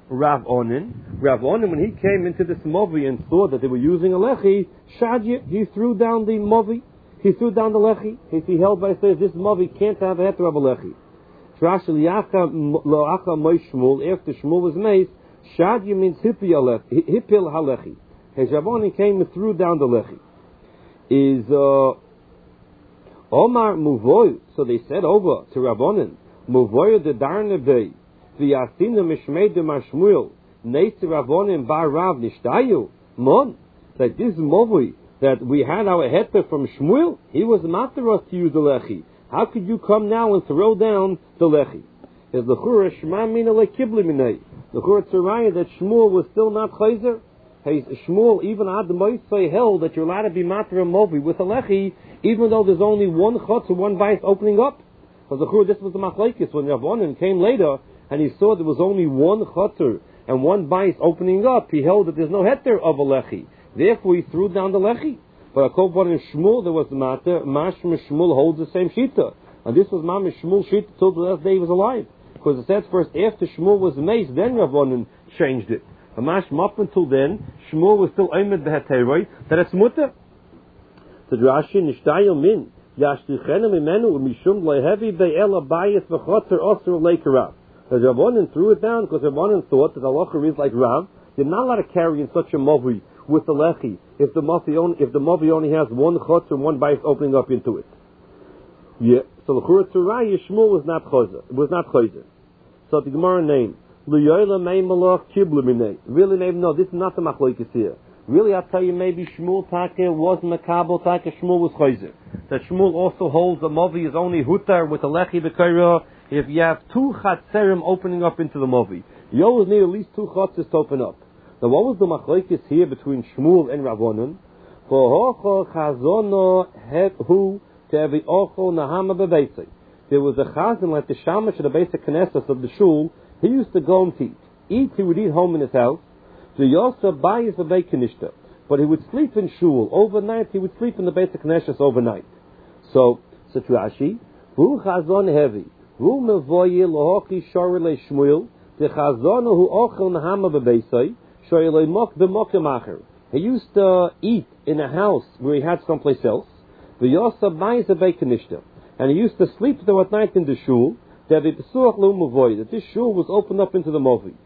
Rav Onin, when he came into this movi and saw that they were using a lechi, Shadya, he threw down the movi. He threw down the lechi. He held by says this movi can't have a heter of a lechi. After Shmuel was made, Shadya means hipil halechi. Rav Onin came and threw down the lechi. Is Omar Muvoy, so they said over to Rav Onin, Muvoy the Darnebei, V'yasina Mishmei de Mashmuel, Neitz Rav Onin Bar Rav Nishtayu, Mon, that this Muvoy, that we had our heter from Shmuel, he was materos to use the lechi. How could you come now and throw down the lechi? Is the Chura Shema Mina Lekibli Minei, the Chura Tzaraya that Shmuel was still not chayzer? Hey, Shmuel, even Ad Moisei held that you're allowed to be mater a movi with a lechi, even though there's only one chutz or one bais opening up. So the Chura, this was the machlekes when Rav Onin came later and he saw there was only one chutz and one bais opening up. He held that there's no heter of a lechi. Therefore, he threw down the lechi. But according to Shmuel, there was the matter. Mashma Shmuel holds the same shita, and this was Mamish Shmuel shita till the last day he was alive. Because it says first after Shmuel was maced, then Rav Onin changed it. Mashma up until then, Shmuel was still aimed beheteroi that it's mutter. So Rashi nishtayil min yashtichenu mimenu mishum lehevi be'ela bayis v'chotzer osur leikarav. So Rav Onin threw it down because Rav Onin thought that halacha is like Rav. You're not allowed to carry in such a movi with the lechi if the movi only has one chutz and one bayis opening up into it. Yeah. So the Chura Tzaraya Shmuel was not chayzer. So the Gemara name. Really, maybe no, this is not the machlokes here. Really, I'll tell you, maybe Shmuel Taka was Makabel Taka, Shmuel was Chayzer. That Shmuel also holds the movi is only Hutar with the Lechi B'Kaira if you have two Chatzerim opening up into the movi. You always need at least two Chatzes to open up. Now, what was the machlokes here between Shmuel and Rav Onin? For Hocho Chazono Hu Tevi Ocho Nahama Bebeisei. There was a Chazan like the Shamash of the basic Knesset of the Shul. He used to go and eat. He would eat home in his house. But he would sleep in shul overnight. He would sleep in the Beit HaKnesses overnight. So Rashi, Hu Chazon Hevi, Hu Mevoye Lohochi Shor Le Shmuel, the Chazon Hu Ochel Nahama Bebeisai, Shor Le Mok B'Mokem Acher. He used to eat in a house where he had someplace else. V'Yosa Bayis Beit HaKnesses, and he used to sleep there at night in the shul. That this shul was opened up into the movi.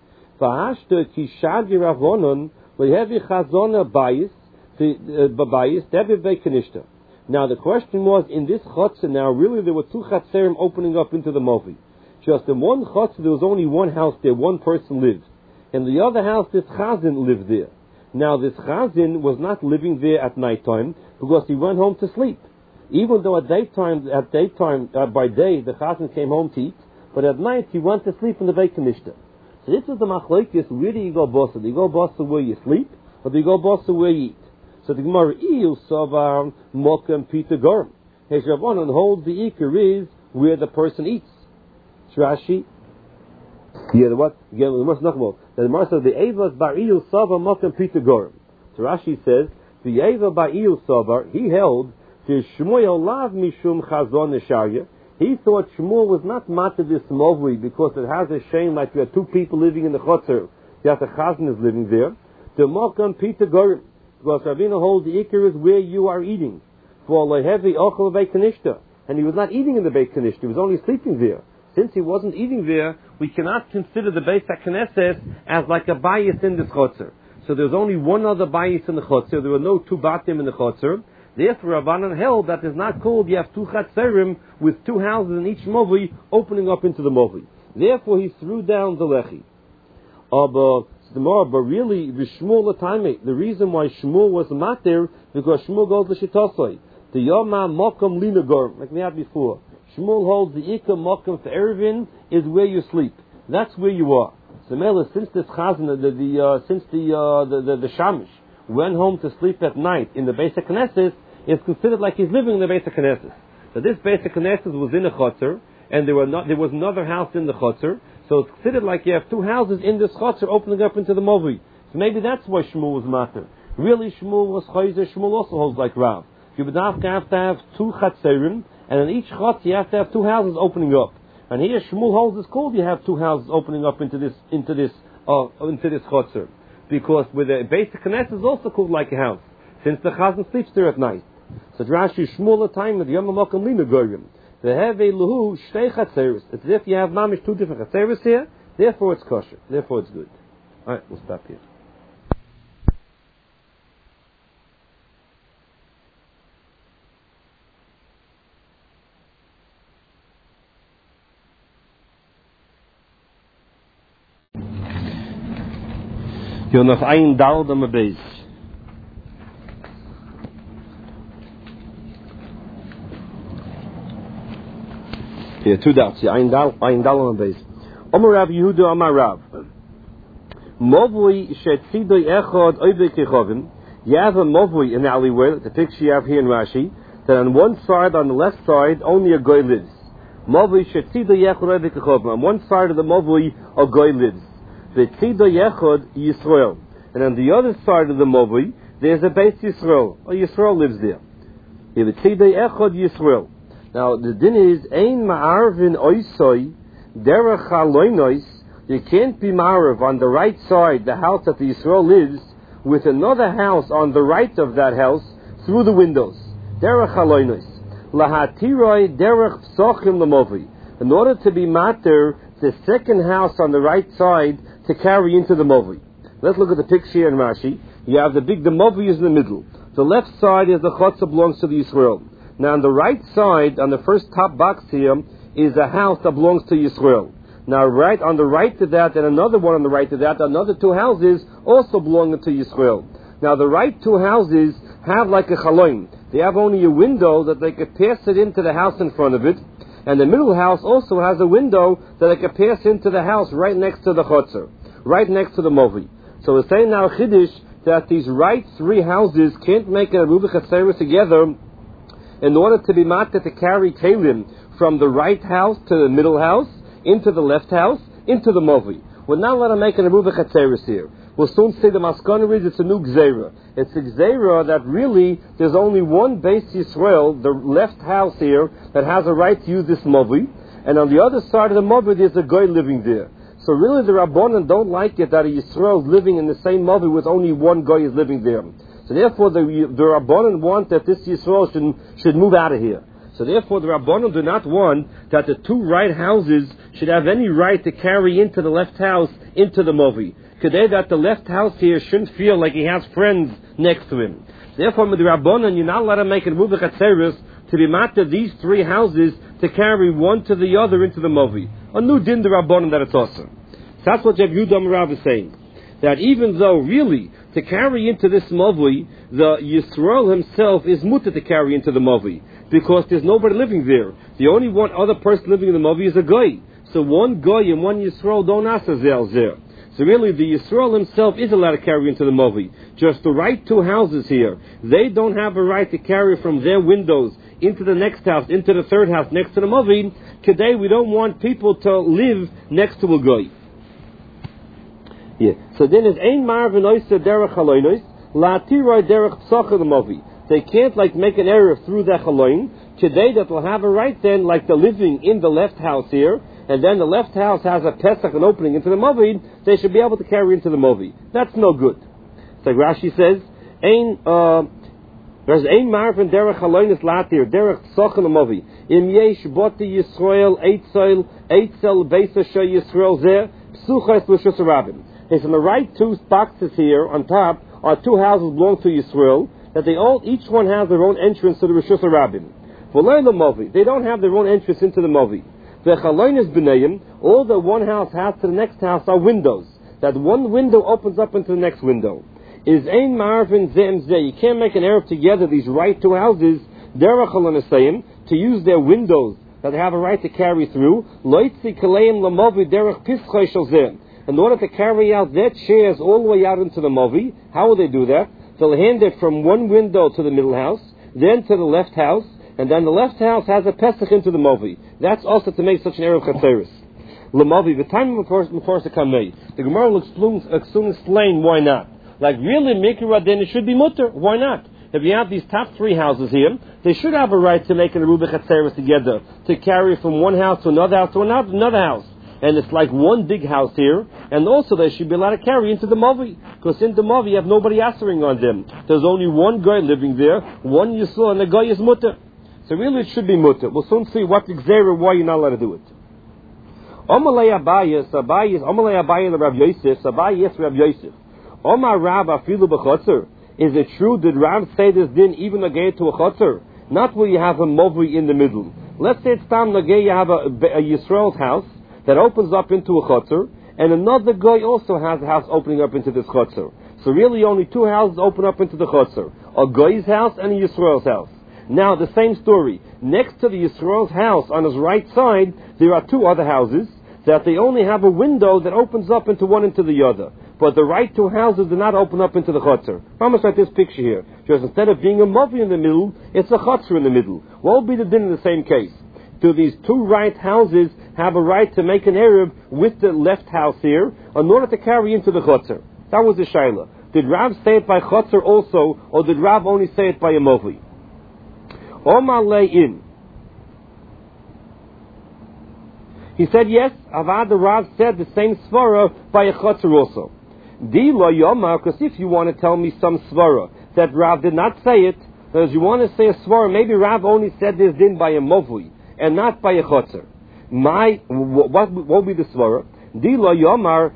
Now the question was, in this chutzah now, really there were two chatzerim opening up into the movi. Just in one chutzah there was only one house there, one person lived. In the other house this chazan lived there. Now this chazan was not living there at night time because he went home to sleep. Even though by day the chazan came home to eat, but at night he went to sleep in the Beit HaKnesses. So this is the machlokes. Where do you go bossa? Do you go bossa where you sleep, or do you go bossa where you eat? So the Gemara Iyu Savar Mokem Peter Gorm. Rav Onin holds the ikar is where the person eats. Rashi. Yeah, what? Again, the Gemara says the Evas Bar Iyu Savar Mokem Peter Gorm. So Rashi says the Eva Bar Iyu Savar he held. Shmuel lav mishum chazon nesharya. He thought Shmuel was not matter this movi because it has a shame like you have two people living in the chotzer. You have the chazan is living there. The mokam pita gorim because Ravina holds the ikar is where you are eating. For lehevi ochel Beit HaKnesses, and he was not eating in the Beit HaKnesses. He was only sleeping there. Since he wasn't eating there, we cannot consider the Beit HaKnesses as like a bias in this chotzer. So there's only one other bias in the chotzer. There were no two batim in the chotzer. Therefore, Rabbanan held that is not called. You have two chatzerim with two houses in each movi opening up into the movi. Therefore, he threw down the lechi. But really, the reason why Shmuel was matir because Shmuel goes to Shitosai. The Yoma Mokum Linagor, like we had before. Shmuel holds the Ika Mokum for Erevin is where you sleep. That's where you are. So, since this chazan, the Shamish went home to sleep at night in the Beit HaKnesses, it's considered like he's living in the Beit HaKnesses. So this Beit HaKnesses was in a chotzer, and there was another house in the chotzer, so it's considered like you have two houses in this chotzer opening up into the movi. So maybe that's why Shmuel was matter. Really, Shmuel was chayzer. Shmuel also holds like Rav. You would have to have two chatzerim, and in each chotzer you have to have two houses opening up. And here Shmuel holds it's called you have two houses opening up into this into this chotzer. Because with the basic Knesset is also called like a house, since the chazan sleeps there at night. So Rashi Shmuel time with Yom HaMokim Lina Goyim. The Heve Luhu Shtei Chatzeres. It's as if you have mamish two different Chatzeres here, therefore it's kosher, therefore it's good. Alright, we'll stop here. You're noch ein Dal am Beis. Yeah, two doubts. Yeah, ein Dal am Beis. Omer Rav Yehuda Amar Rav. Movui shetzidoi echad oivei kechovim. You have a movui in the alleyway, the picture you have here in Rashi, that on one side, on the left side, only a goy lives. Movui shetzidoi echad oivei kechovim. On one side of the movui, a goy lives. V'tzidoi echad Yisrael. And on the other side of the movui, there's a base Yisrael. A Yisrael lives there. V'tzidoi echad Yisrael. Now the din is ein ma'arvin oisoi derech haloinois. You can't be ma'arv on the right side, the house that the Yisrael lives, with another house on the right of that house through the windows. Derech haloinois lahatiroi derech psochim lemovi. In order to be mater, the second house on the right side to carry into the movi. Let's look at the picture here in Rashi. You have the movi is in the middle. The left side is the chotzer belongs to the Yisrael. Now on the right side, on the first top box here, is a house that belongs to Yisrael. Now right on the right to that, and another one on the right to that, another two houses also belonging to Yisrael. Now the right two houses have like a chaloim. They have only a window that they could pass it into the house in front of it, and the middle house also has a window that they could pass into the house right next to the chotzer, right next to the movi. So we're saying now Chiddush that these right three houses can't make a Aruba Chatzeres together in order to be matter to carry Kalim from the right house to the middle house, into the left house, into the movi. We're not allowed to make an Aruba Chatzeres here. We'll soon see the Maskana is it's a new Gzeira. It's a Gzeira that really there's only one base Yisrael, the left house here, that has a right to use this movi, and on the other side of the movi there's a guy living there. So really the Rabbanan don't like it that a Yisrael is living in the same movi with only one guy is living there. So therefore the Rabbanan want that this Yisrael should move out of here. So therefore the Rabbanan do not want that the two right houses should have any right to carry into the left house, into the movi. Today that the left house here shouldn't feel like he has friends next to him. Therefore with the Rabbanan you're not allowed to make a Aruba Chatzeres to be matter these three houses to carry one to the other into the movi. A new din the Rabbanan that it's awesome. So that's what Rav Yehuda Rav is saying. That even though really to carry into this movi, the Yisrael himself is mutter to carry into the movi, because there's nobody living there. The only one other person living in the movi is a goy. So one goy and one Yisrael don't ask there. So really the Yisrael himself is allowed to carry into the movi. Just the right two houses here, they don't have a right to carry from their windows into the next house, into the third house next to the movi. Today we don't want people to live next to a goy. Yeah. So then it's ein marvin oisa derech haloinos la'tiroi derech psachah l'movi. They can't like make an error through that haloin. Today that will have a right then, like the living in the left house here, and then the left house has a pesach, an opening into the movi. They should be able to carry into the movi. That's no good. So Rashi says there's ein marvin derech haloinos la'tir derech psachah l'movi. Im yesh boti Yisrael eitzel beisa shay Yisrael zeh psuchas l'shus rabim. It's on the right two boxes here on top are two houses belong to Yisrael, that each one has their own entrance to the Rishus HaRabim. V'lein the movi, they don't have their own entrance into the movi. V'chaloinis b'neiim, all that one house has to the next house are windows. That one window opens up into the next window. Is ein marvin zeh zeh. You can't make an Erev together, these right two houses, derech halonisayim, to use their windows that they have a right to carry through. Loitzi kaleim lamovi derech pischay shel zeh. In order to carry out their chairs all the way out into the movi, how will they do that? They'll hand it from one window to the middle house, then to the left house, and then the left house has a pesach into the movi. That's also to make such an Erev Chatzeres. L'movi, the time of the Kamei. The Gemara will soon explain why not. Like really, Mikra then it should be mutter. Why not? If you have these top three houses here, they should have a right to make an Aruba Chatzeres together, to carry from one house to another house to another house. and it's like one big house here, and also they should be allowed to carry into the Mavi, because in the Mavi you have nobody answering on them. There's only one guy living there, one Yisrael, and the guy is mutter. So really it should be mutter. We'll soon see what Gzeira, why you're not allowed to do it. Omalei Abaye, Omalei Abaye Rav Yosef, Abaye yes Rav Yosef. Omar Rav Afilu B'Chotzer. Is it true, did Rav say this din even nagei to a Chotzer? Not where you have a Mavi in the middle. Let's say it's Tam Nagei, you have a Yisrael's house that opens up into a Chotzer, and another guy also has a house opening up into this Chotzer. So really only two houses open up into the Chotzer. A guy's house and a Yisrael's house. Now the same story. Next to the Yisrael's house on his right side, there are two other houses that they only have a window that opens up into one into the other. But the right two houses do not open up into the Chotzer. Almost like this picture here. Just instead of being a Mavi in the middle, it's a Chotzer in the middle. What will be the din in the same case? Do these two right houses have a right to make an Erev with the left house here in order to carry into the Chotzer? That was the Shaila. Did Rav say it by Chotzer also, or did Rav only say it by a Mavi? Omar Le'in. He said yes, Avad the Rav said the same svara by a Chotzer also. Di lo yomar, because if you want to tell me some svara that Rav did not say it, as you want to say a svara, maybe Rav only said this din by a Mavi and not by a Chotzer. What will be the svara? Di lo yomar,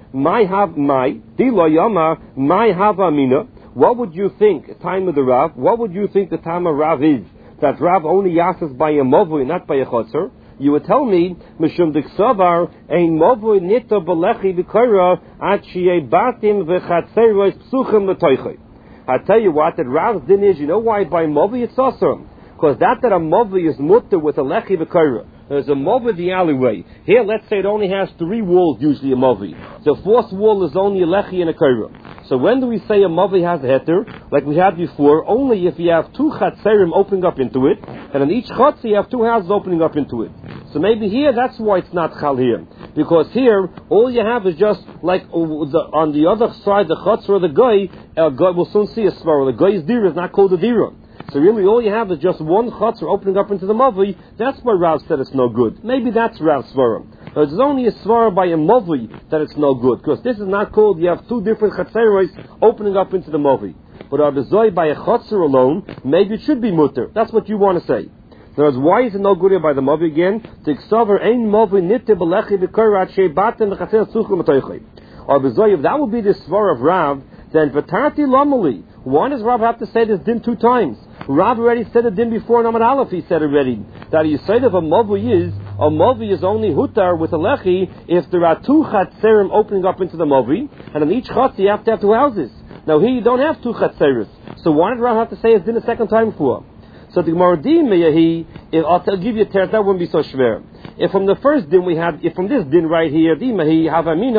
Di lo yomar, amina. What would you think, time of the Rav, what would you think the time of Rav is? That Rav only yasses by a Mavi, not by a Chotzer? You would tell me, Mishum Diksavar, ein Mavi nito belechi v'koira, at shi'e batim v'chatzerois psuchim l'toichoi. I tell you what, that Rav's din is, you know why by Mavi it's awesome? Because that a Mavi is mutter with a lechi v'koira. There's a Mavi the alleyway. Here, let's say it only has 3 walls, usually a Mavi. The 4th wall is only a lechi and a koira. So when do we say a Mavi has a heter? Like we had before, only if you have 2 chatzerim opening up into it, and in each chatzer you have 2 houses opening up into it. So maybe here, that's why it's not chal here. Because here, all you have is just like on the other side, the chatzer of the guy will soon see a svara. The guy's dira is not called a dira. So really all you have is just one chatzer opening up into the Mavi. That's why Rav said it's no good. Maybe that's Rav's svara. But it's only a svara by a Mavi that it's no good. Because this is not called, you have 2 different chatzeros opening up into the Mavi. But Abizoi by a chatzer alone, maybe it should be mutter. That's what you want to say. So why is it no good here by the Mavi again? Tiksaver ein Mavi nitte belechi v'korat she'batem v'chaser suchim matoichoi. Abizoi, if that would be the svara of Rav, then Vatati Lamali. Why does Rav have to say this din 2 times? Rav already said it din before in Amad Aleph. He said already that you say that a Mavi is only hutar with a lechi if there are 2 chatzerim opening up into the Mavi, and in each chatz you have to have 2 houses. Now here you don't have 2 chatzeris, so why did Rav have to say his din a second time for? So the Gemara din meyahi, I'll give you a teretz, that wouldn't be so schwer. If from the first din we had, if from this din right here, di mehi havamina.